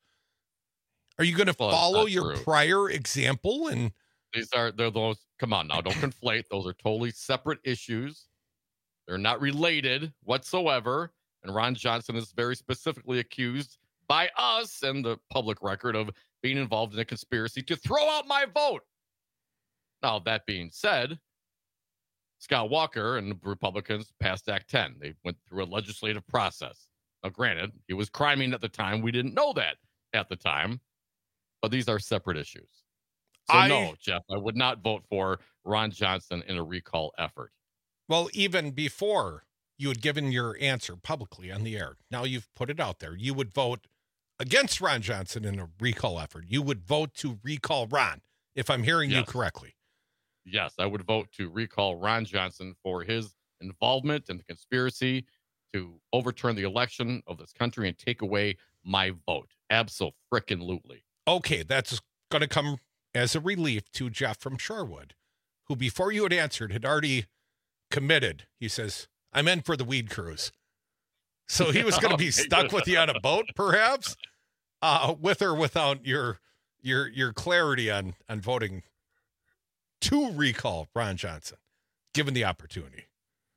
Are you going to well, follow your true. prior example? And these are they're those. Come on now, don't conflate. Those are totally separate issues. They're not related whatsoever. And Ron Johnson is very specifically accused by us and the public record of being involved in a conspiracy to throw out my vote. Now, that being said, Scott Walker and the Republicans passed Act ten. They went through a legislative process. Now, granted, he was criming at the time. We didn't know that at the time. But these are separate issues. So, I, no, Jeff, I would not vote for Ron Johnson in a recall effort. Well, even before you had given your answer publicly on the air, now you've put it out there. You would vote against Ron Johnson in a recall effort. You would vote to recall Ron, if I'm hearing yes. you correctly. Yes, I would vote to recall Ron Johnson for his involvement in the conspiracy to overturn the election of this country and take away my vote. Abso-frickin-lutely. Okay, that's going to come as a relief to Jeff from Shorewood, who before you had answered had already committed. He says, I'm in for the weed cruise. So he was going to be stuck with you on a boat, perhaps, uh, with or without your your your clarity on, on voting to recall Ron Johnson, given the opportunity.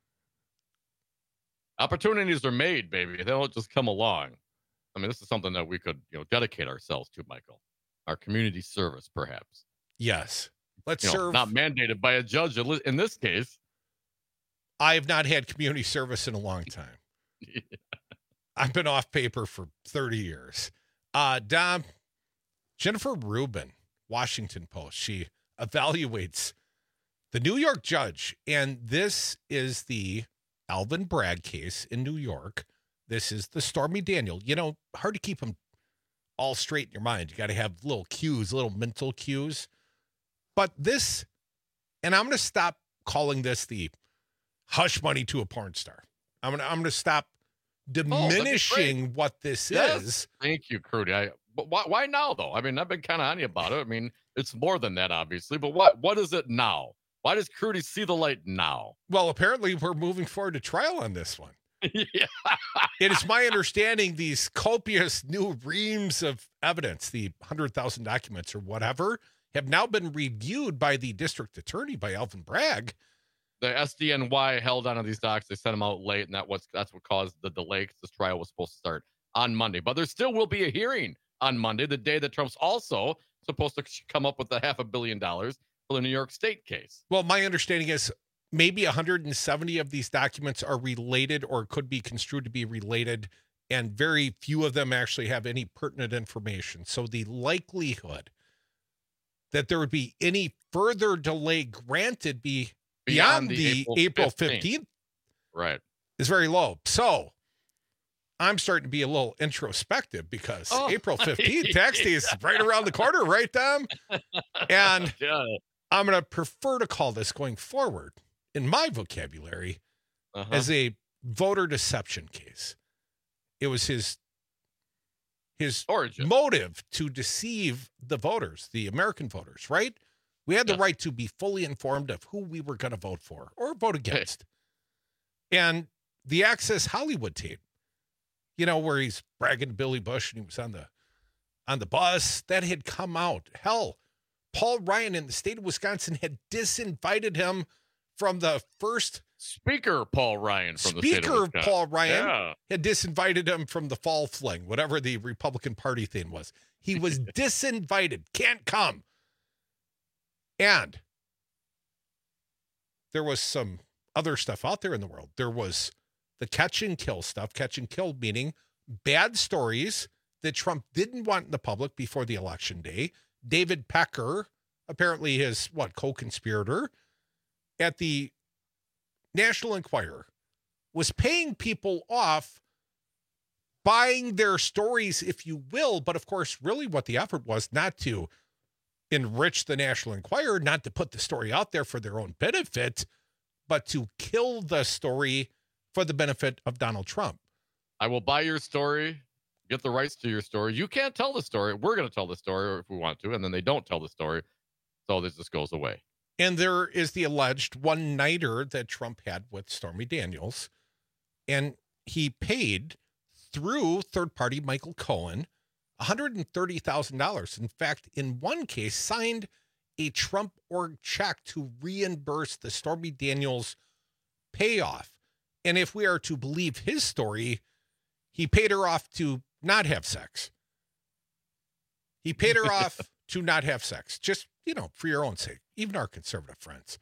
Opportunities are made, baby. They don't just come along. I mean, this is something that we could, you know, dedicate ourselves to, Michael. Our community service, perhaps. Yes. Let's you know, serve. Not mandated by a judge in this case. I have not had community service in a long time. yeah. I've been off paper for thirty years. Uh, Dom, Jennifer Rubin, Washington Post, she evaluates the New York judge, and this is the Alvin Bragg case in New York. This is the Stormy Daniel. You know, hard to keep them all straight in your mind. You got to have little cues, little mental cues. But this, and I'm going to stop calling this the hush money to a porn star. I'm going to, I'm going to stop diminishing oh, what this yes. is. Thank you, Crudy. I, but why, why now, though? I mean, I've been kind of on you about it. I mean, it's more than that, obviously. But what what is it now? Why does Crudy see the light now? Well, apparently we're moving forward to trial on this one. yeah. It is my understanding these copious new reams of evidence, the one hundred thousand documents or whatever, have now been reviewed by the district attorney, by Alvin Bragg. The S D N Y held on to these docs. They sent them out late, and that was, that's what caused the delay, because this trial was supposed to start on Monday. But there still will be a hearing on Monday, the day that Trump's also supposed to come up with a half a billion dollars for the New York State case. Well, my understanding is maybe one hundred seventy of these documents are related or could be construed to be related, and very few of them actually have any pertinent information. So the likelihood that there would be any further delay granted be beyond, beyond the, the April, April fifteenth, right, is very low. So I'm starting to be a little introspective because oh, April fifteenth, tax day, is right around the corner, right, Dom? And yeah. I'm going to prefer to call this going forward in my vocabulary uh-huh. as a voter deception case. It was his his origin motive to deceive the voters, the American voters, right? We had the yeah. right to be fully informed of who we were going to vote for or vote against. Hey. And the Access Hollywood tape, you know, where he's bragging to Billy Bush and he was on the on the bus, that had come out. Hell, Paul Ryan in the state of Wisconsin had disinvited him from the first Speaker Paul Ryan from Speaker the state of Wisconsin. Paul Ryan yeah. had disinvited him from the fall fling, whatever the Republican Party thing was. He was disinvited, can't come. And there was some other stuff out there in the world. There was the catch and kill stuff, catch and kill meaning bad stories that Trump didn't want in the public before the election day. David Pecker, apparently his, what, co-conspirator at the National Enquirer, was paying people off, buying their stories, if you will. But of course, really what the effort was not to enrich the National Enquirer, not to put the story out there for their own benefit, but to kill the story for the benefit of Donald Trump. I will buy your story, get the rights to your story. You can't tell the story. We're going to tell the story if we want to, and then they don't tell the story. So this just goes away. And there is the alleged one-nighter that Trump had with Stormy Daniels, and he paid through third-party Michael Cohen one hundred thirty thousand dollars. In fact, in one case, signed a Trump org check to reimburse the Stormy Daniels payoff. And if we are to believe his story, he paid her off to not have sex. He paid her off to not have sex, just, you know, for your own sake, even our conservative friends.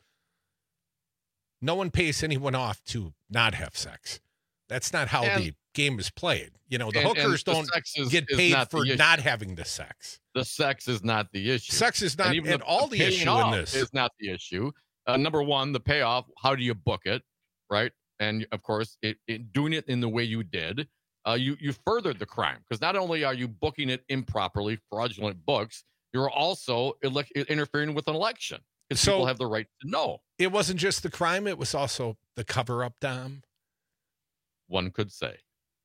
No one pays anyone off to not have sex. That's not how and, the game is played. You know, the and, hookers and don't is, get paid for not having the sex. The sex is not the issue. Sex is not at all the issue in this. Is not the issue. Uh, number one, the payoff, how do you book it, right? And, of course, it, it, doing it in the way you did, uh, you, you furthered the crime. Because not only are you booking it improperly, fraudulent books, you're also ele- interfering with an election. Because so people have the right to know. It wasn't just the crime. It was also the cover-up, Dom. One could say.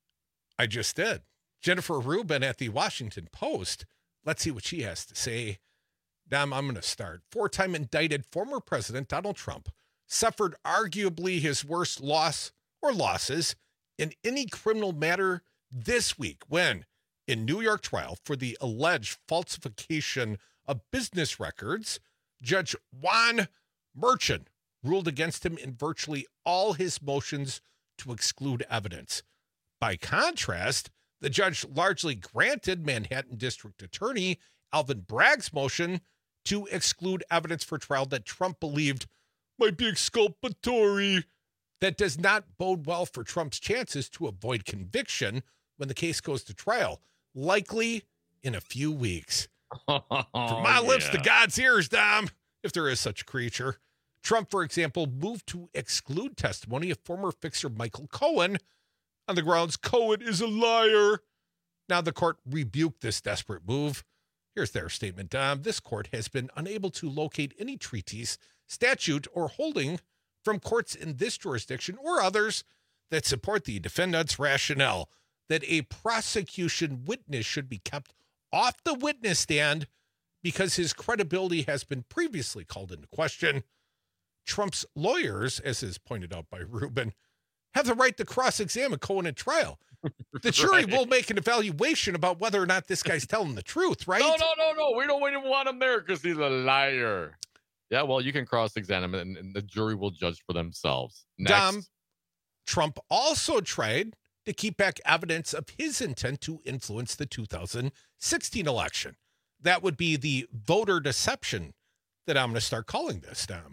I just did. Jennifer Rubin at the Washington Post. Let's see what she has to say. Dom, I'm going to start. Four-time indicted former President Donald Trump suffered arguably his worst loss or losses in any criminal matter this week when, in New York trial for the alleged falsification of business records, Judge Juan Merchan ruled against him in virtually all his motions to exclude evidence. By contrast, the judge largely granted Manhattan District Attorney Alvin Bragg's motion to exclude evidence for trial that Trump believed might be exculpatory. That does not bode well for Trump's chances to avoid conviction when the case goes to trial, likely in a few weeks. Oh, From my yeah. lips to God's ears, Dom, if there is such a creature. Trump, for example, moved to exclude testimony of former fixer Michael Cohen on the grounds Cohen is a liar. Now the court rebuked this desperate move. Here's their statement, Dom. This court has been unable to locate any treatise, statute, or holding from courts in this jurisdiction or others that support the defendant's rationale that a prosecution witness should be kept off the witness stand because his credibility has been previously called into question. Trump's lawyers, as is pointed out by Rubin, have the right to cross-examine Cohen at trial. The jury Right. will make an evaluation about whether or not this guy's telling the truth, right? No, no, no, no. We don't even want him there because he's a liar. Yeah, well, you can cross-examine and, and the jury will judge for themselves. Next. Dom, Trump also tried to keep back evidence of his intent to influence the two thousand sixteen election. That would be the voter deception that I'm going to start calling this, Dom.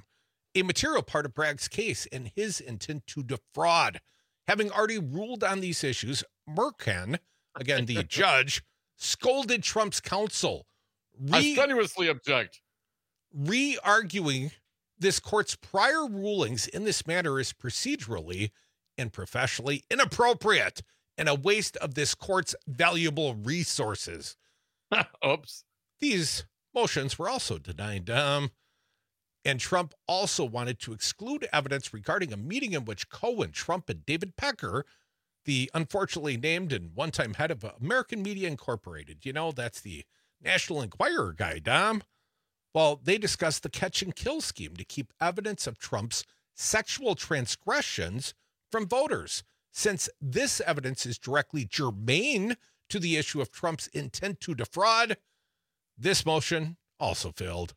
a material part of Bragg's case and his intent to defraud. Having already ruled on these issues, Merkin, again, the judge, scolded Trump's counsel. Re- I strenuously object. Re-arguing this court's prior rulings in this matter is procedurally and professionally inappropriate and a waste of this court's valuable resources. Oops. These motions were also denied. Um, and Trump also wanted to exclude evidence regarding a meeting in which Cohen, Trump, and David Pecker, the unfortunately named and one-time head of American Media Incorporated, you know, that's the National Enquirer guy, Dom. Well, they discussed the catch and kill scheme to keep evidence of Trump's sexual transgressions from voters. Since this evidence is directly germane to the issue of Trump's intent to defraud, this motion also failed.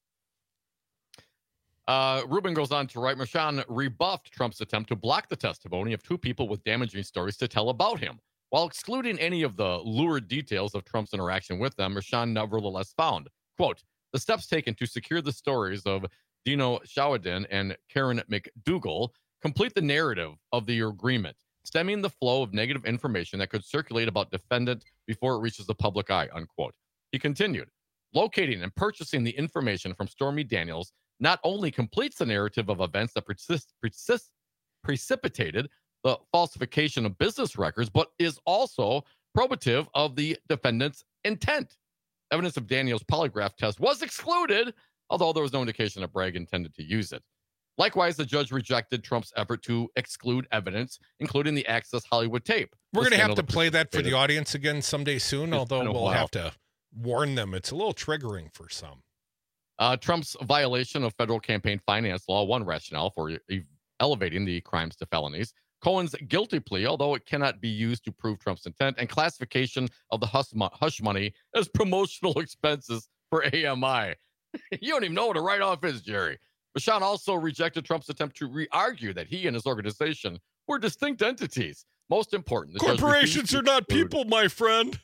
Uh, Rubin goes on to write, Merchan rebuffed Trump's attempt to block the testimony of two people with damaging stories to tell about him. While excluding any of the lurid details of Trump's interaction with them, Merchan nevertheless found, quote, the steps taken to secure the stories of Dino Shawadin and Karen McDougal complete the narrative of the agreement, stemming the flow of negative information that could circulate about defendant before it reaches the public eye, unquote. He continued, locating and purchasing the information from Stormy Daniels not only completes the narrative of events that persist, persist, precipitated the falsification of business records, but is also probative of the defendant's intent. Evidence of Daniels' polygraph test was excluded, although there was no indication that Bragg intended to use it. Likewise, the judge rejected Trump's effort to exclude evidence, including the Access Hollywood tape. We're going to have to play that for the audience again someday soon, It's although been a we'll while. have to warn them. It's a little triggering for some. Uh, Trump's violation of federal campaign finance law, one rationale for e- elevating the crimes to felonies. Cohen's guilty plea, although it cannot be used to prove Trump's intent, and classification of the hush, mo- hush money as promotional expenses for A M I. You don't even know what a write-off is, Jerry. Merchan also rejected Trump's attempt to re-argue that he and his organization were distinct entities. Most important, the judge Corporations refused to are not exclude- people, my friend.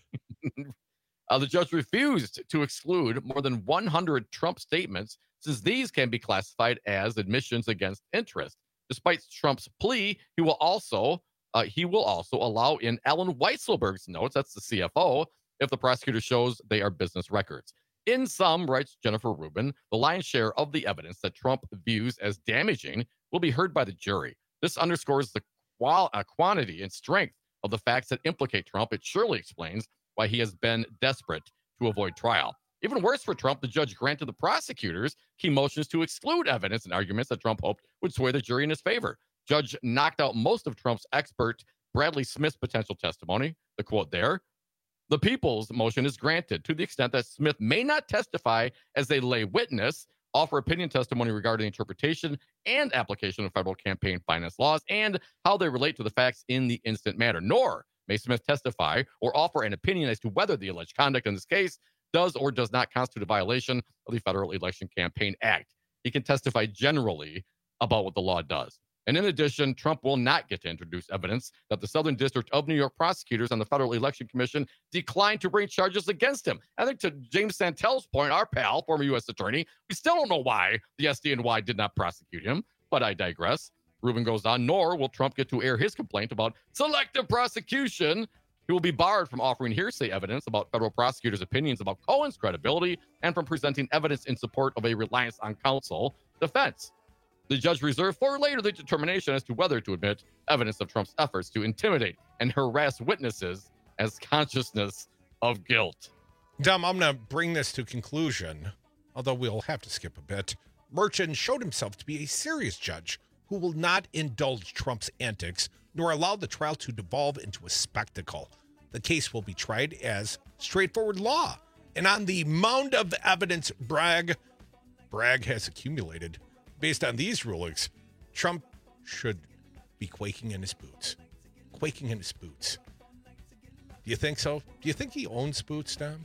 Uh, the judge refused to exclude more than one hundred Trump statements, since these can be classified as admissions against interest. Despite Trump's plea, he will also uh, he will also allow in Alan Weisselberg's notes, that's the C F O, if the prosecutor shows they are business records. In sum, writes Jennifer Rubin, the lion's share of the evidence that Trump views as damaging will be heard by the jury. This underscores the qual- uh, quantity and strength of the facts that implicate Trump. It surely explains why he has been desperate to avoid trial. Even worse for Trump, the judge granted the prosecutors key motions to exclude evidence and arguments that Trump hoped would sway the jury in his favor. Judge knocked out most of Trump's expert Bradley Smith's potential testimony. The quote there, the people's motion is granted to the extent that Smith may not testify as a lay witness, offer opinion testimony regarding interpretation and application of federal campaign finance laws and how they relate to the facts in the instant matter, nor may Smith testify or offer an opinion as to whether the alleged conduct in this case does or does not constitute a violation of the Federal Election Campaign Act. He can testify generally about what the law does. And in addition, Trump will not get to introduce evidence that the Southern District of New York prosecutors and the Federal Election Commission declined to bring charges against him. I think to James Santel's point, our pal, former U S attorney, we still don't know why the S D N Y did not prosecute him, but I digress. Rubin goes on, nor will Trump get to air his complaint about selective prosecution. He will be barred from offering hearsay evidence about federal prosecutors' opinions about Cohen's credibility and from presenting evidence in support of a reliance on counsel defense. The judge reserved for later the determination as to whether to admit evidence of Trump's efforts to intimidate and harass witnesses as consciousness of guilt. Dom, I'm going to bring this to conclusion, although we'll have to skip a bit. Merchan showed himself to be a serious judge who will not indulge Trump's antics nor allow the trial to devolve into a spectacle. The case will be tried as straightforward law. And on the mound of evidence Bragg, Bragg has accumulated, based on these rulings, Trump should be quaking in his boots. Quaking in his boots. Do you think so? Do you think he owns boots, Dom?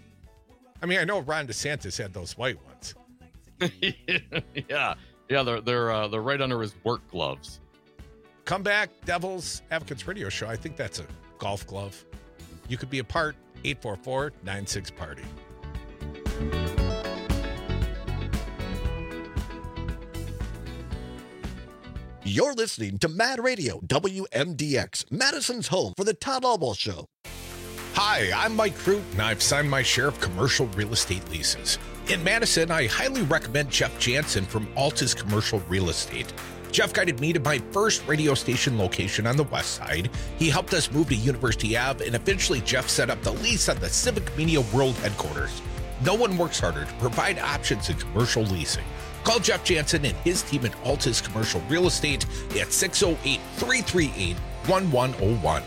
I mean, I know Ron DeSantis had those white ones. yeah, yeah, they're they're uh, they're right under his work gloves. Come back, Devil's Advocates Radio Show. I think that's a golf glove. You could be a part. eight four four, nine six, party. You're listening to Mad Radio, W M D X, Madison's home for the Todd Albaugh Show. Hi, I'm Mike Crute, and I've signed my share of commercial real estate leases. In Madison, I highly recommend Jeff Jansen from Altus Commercial Real Estate. Jeff guided me to my first radio station location on the west side. He helped us move to University Avenue, and eventually Jeff set up the lease on the Civic Media World headquarters. No one works harder to provide options in commercial leasing. Call Jeff Jansen and his team at Altus Commercial Real Estate at six oh eight, three three eight, one one oh one.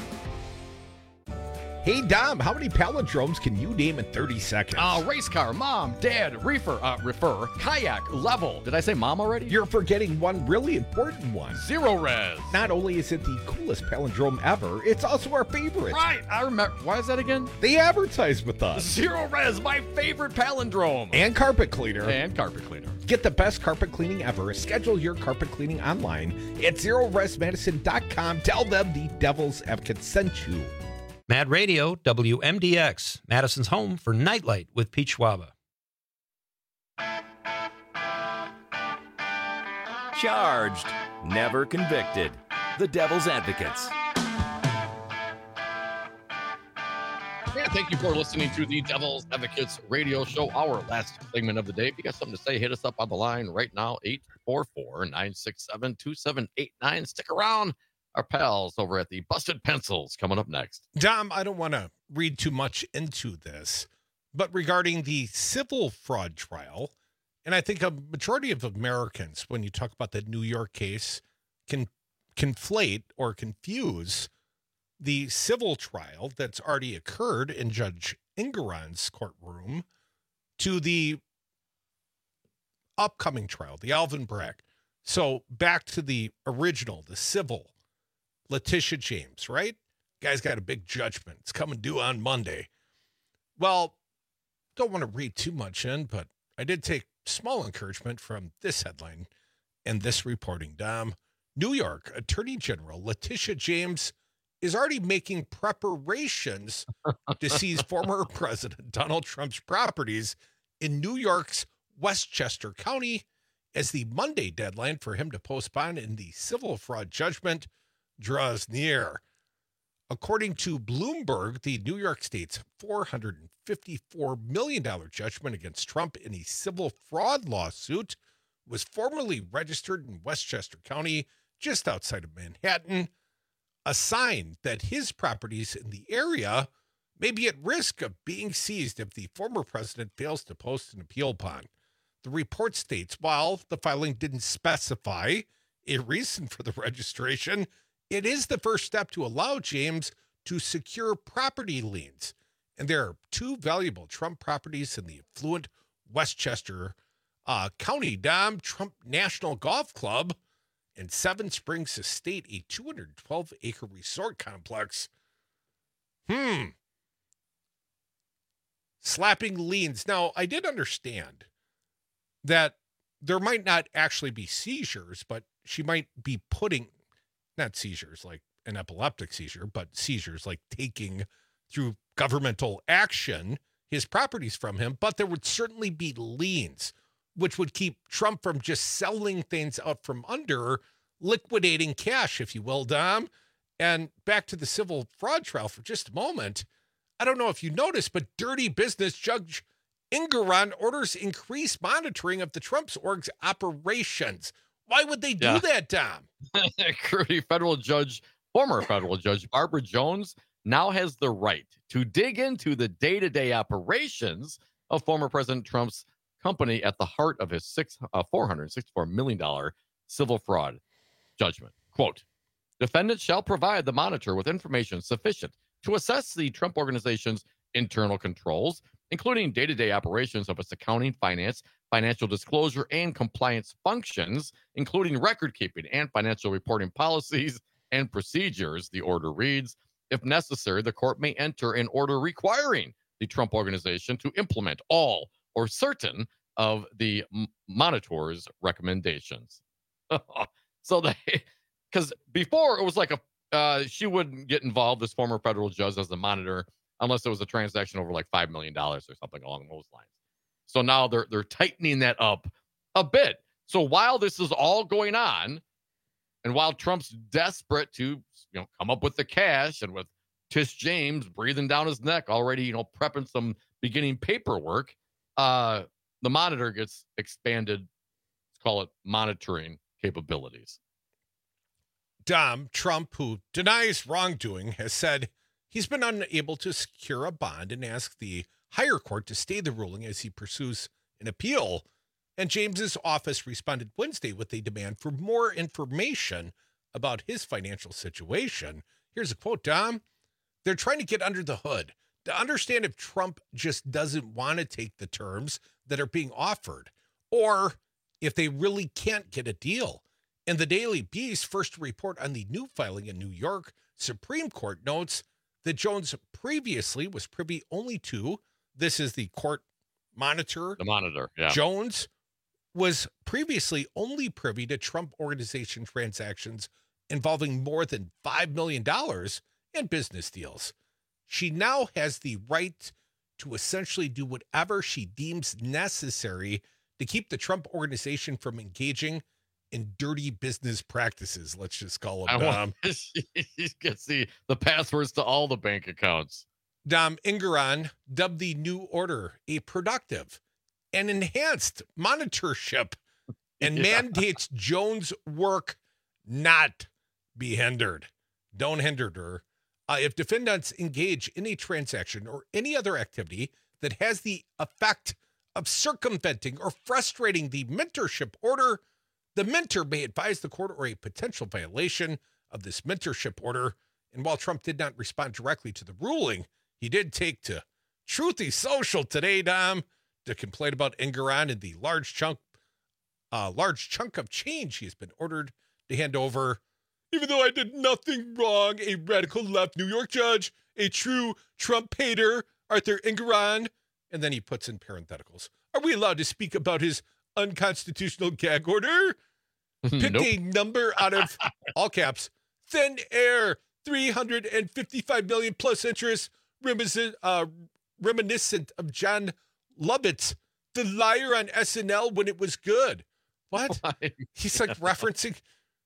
Hey, Dom, how many palindromes can you name in thirty seconds? Uh, race car, mom, dad, reefer, uh, refer, kayak, level. Did I say mom already? You're forgetting one really important one. Zero res. Not only is it the coolest palindrome ever, it's also our favorite. Right, I remember. Why is that again? They advertise with us. Zero res, my favorite palindrome. And carpet cleaner. And carpet cleaner. Get the best carpet cleaning ever. Schedule your carpet cleaning online at zero res madison dot com. Tell them the Devil's Advocate sent you. Mad Radio, W M D X, Madison's home for Nightlight with Pete Schwaba. Charged, never convicted. The Devil's Advocates. Yeah, thank you for listening to the Devil's Advocates radio show, our last segment of the day. If you got something to say, hit us up on the line right now, eight four four, nine six seven, two seven eight nine. Stick around. Our pals over at the Busted Pencils coming up next. Dom, I don't want to read too much into this, but regarding the civil fraud trial, and I think a majority of Americans, when you talk about the New York case, can conflate or confuse the civil trial that's already occurred in Judge Engoron's courtroom to the upcoming trial, the Alvin Bragg. So back to the original, the civil. Letitia James, right? Guy's got a big judgment. It's coming due on Monday. Well, don't want to read too much in, but I did take small encouragement from this headline and this reporting, Dom. New York Attorney General Letitia James is already making preparations to seize former President Donald Trump's properties in New York's Westchester County as the Monday deadline for him to postpone in the civil fraud judgment draws near. According to Bloomberg, the New York State's four hundred fifty-four million dollars judgment against Trump in a civil fraud lawsuit was formally registered in Westchester County, just outside of Manhattan, a sign that his properties in the area may be at risk of being seized if the former president fails to post an appeal bond. The report states, while the filing didn't specify a reason for the registration, it is the first step to allow James to secure property liens. And there are two valuable Trump properties in the affluent Westchester uh, County, Dom, Trump National Golf Club, and Seven Springs Estate, a two hundred twelve acre resort complex. Hmm. Slapping liens. Now, I did understand that there might not actually be seizures, but she might be putting... not seizures like an epileptic seizure, but seizures like taking through governmental action his properties from him. But there would certainly be liens, which would keep Trump from just selling things out from under, liquidating cash, if you will, Dom. And back to the civil fraud trial for just a moment. I don't know if you noticed, but Dirty Business Judge Engoron orders increased monitoring of the Trump's org's operations. Why would they do yeah. that, Dom? Curry federal judge, former federal judge Barbara Jones now has the right to dig into the day-to-day operations of former President Trump's company at the heart of his six, uh, four hundred sixty-four million dollars civil fraud judgment. Quote, defendants shall provide the monitor with information sufficient to assess the Trump organization's internal controls, including day-to-day operations of its accounting, finance, financial disclosure, and compliance functions, including record-keeping and financial reporting policies and procedures, the order reads. If necessary, the court may enter an order requiring the Trump organization to implement all or certain of the m- monitor's recommendations. So they, because before it was like a, uh, she wouldn't get involved, this former federal judge, as the monitor, unless it was a transaction over like five million dollars or something along those lines. So now they're they're tightening that up a bit. So while this is all going on, And while Trump's desperate to, you know, come up with the cash, and with Tish James breathing down his neck already, you know, prepping some beginning paperwork, uh, the Monitor gets expanded, let's call it monitoring capabilities. Dom, Trump, who denies wrongdoing, has said he's been unable to secure a bond and asked the higher court to stay the ruling as he pursues an appeal. And James's office responded Wednesday with a demand for more information about his financial situation. Here's a quote, Dom. They're trying to get under the hood to understand if Trump just doesn't want to take the terms that are being offered, or if they really can't get a deal. And the Daily Beast, first report on the new filing in New York Supreme Court, notes that Jones previously was privy only to, this is the court monitor. The Monitor, yeah. Jones was previously only privy to Trump Organization transactions involving more than five million dollars in business deals. She now has the right to essentially do whatever she deems necessary to keep the Trump Organization from engaging in dirty business practices. Let's just call them, Dom. He gets the, the passwords to all the bank accounts. Dom Engoron dubbed the new order a productive and enhanced monitorship and yeah. mandates Jones' work not be hindered. Don't hinder her. Uh, if defendants engage in a transaction or any other activity that has the effect of circumventing or frustrating the mentorship order, the mentor may advise the court or a potential violation of this mentorship order. And while Trump did not respond directly to the ruling, he did take to Truthy Social today, Dom, to complain about Engoron and the large chunk, uh, large chunk of change he has been ordered to hand over. Even though I did nothing wrong, a radical left New York judge, a true Trump hater, Arthur Engoron. And then he puts in parentheticals. Are we allowed to speak about his unconstitutional gag order? Pick nope. a number out of, all caps, thin air, three hundred fifty-five million plus interest, reminiscent, uh, reminiscent of John Lovitz, the liar on S N L when it was good. What? Oh He's like referencing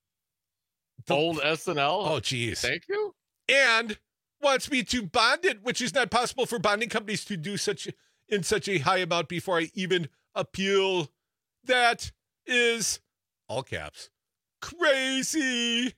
the old S N L. Oh, geez. Thank you. And wants me to bond it, which is not possible for bonding companies to do such in such a high amount before I even appeal. That is, all caps, crazy.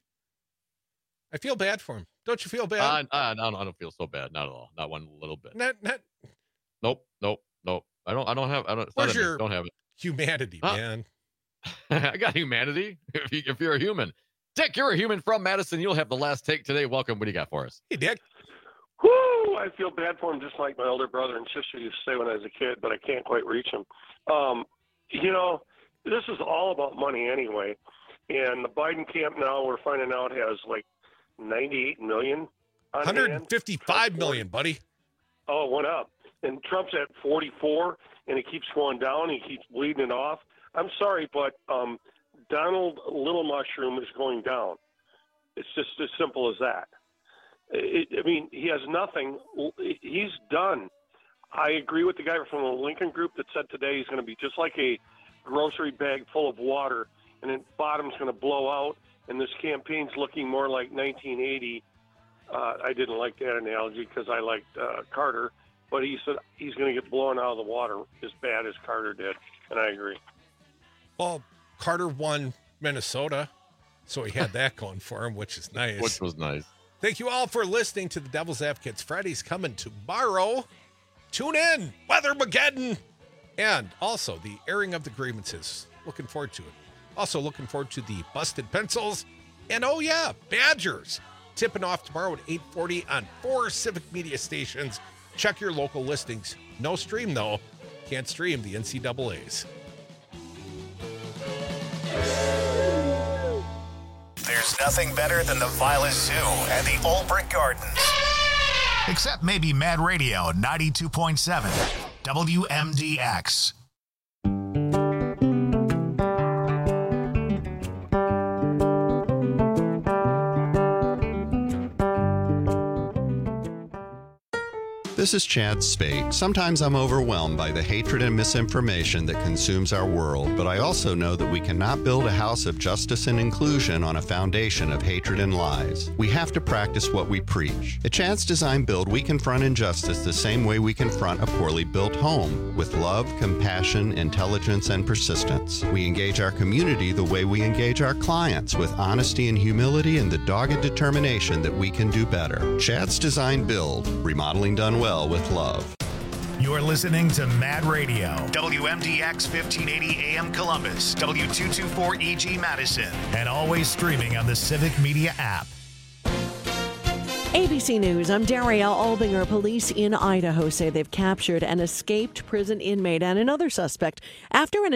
I feel bad for him. Don't you feel bad? Uh, uh, no, I don't feel so bad. Not at all. Not one little bit. Not, not. Nope, nope, nope. I don't. I don't have. I don't. Where's your don't have it. Humanity, huh? Man. I got humanity. If, you, if you're a human, Dick, you're a human from Madison. You'll have the last take today. Welcome. What do you got for us? Hey, Dick. Whoo! I feel bad for him, just like my older brother and sister used to say when I was a kid, but I can't quite reach him. Um, you know, this is all about money anyway. And the Biden camp now, we're finding out, has like ninety-eight million on one hundred fifty-five million, buddy. Oh, it went up. And Trump's at forty-four, and it keeps going down. He keeps bleeding it off. I'm sorry, but um, Donald Little Mushroom is going down. It's just as simple as that. It, I mean, he has nothing. He's done. I agree with the guy from the Lincoln Group that said today he's going to be just like a grocery bag full of water, and the bottom's going to blow out, and this campaign's looking more like nineteen eighty. Uh, I didn't like that analogy because I liked uh, Carter, but he said he's going to get blown out of the water as bad as Carter did, and I agree. Well, Carter won Minnesota, so he had that going for him, which is nice. Which was nice. Thank you all for listening to the Devil's Advocates. Friday's coming tomorrow. Tune in, Weathermageddon, and also the airing of the grievances. Looking forward to it. Also looking forward to the busted pencils. And oh yeah, Badgers tipping off tomorrow at eight forty on four Civic Media stations. Check your local listings. No stream though. Can't stream the N C double A's. There's nothing better than the Violet Zoo and the Old Brick Gardens. Except maybe Mad Radio ninety-two point seven W M D X. This is Chad Spate. Sometimes I'm overwhelmed by the hatred and misinformation that consumes our world, but I also know that we cannot build a house of justice and inclusion on a foundation of hatred and lies. We have to practice what we preach. At Chad's Design Build, we confront injustice the same way we confront a poorly built home, with love, compassion, intelligence, and persistence. We engage our community the way we engage our clients, with honesty and humility and the dogged determination that we can do better. Chad's Design Build, remodeling done well with love. You're listening to Mad Radio, W M D X fifteen eighty A M Columbus, W two twenty-four E G Madison, and always streaming on the Civic Media app. A B C News, I'm Darielle Albinger. Police in Idaho say they've captured an escaped prison inmate and another suspect after an